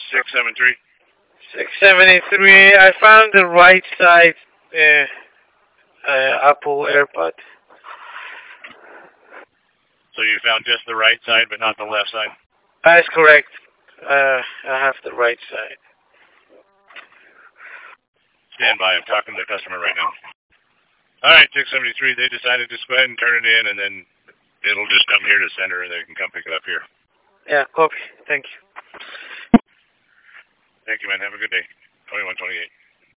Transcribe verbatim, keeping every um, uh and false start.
six seven three. six seventy-three. I found the right side uh, uh, Apple AirPod. So you found just the right side, but not the left side? That's correct. Uh, I have the right side. Stand by. I'm talking to the customer right now. All right, six seventy-three. They decided to just go ahead and turn it in, and then it'll just come here to center, and they can come pick it up here. Yeah, copy. Thank you. Thank you, man. Have a good day. twenty-one twenty-eight.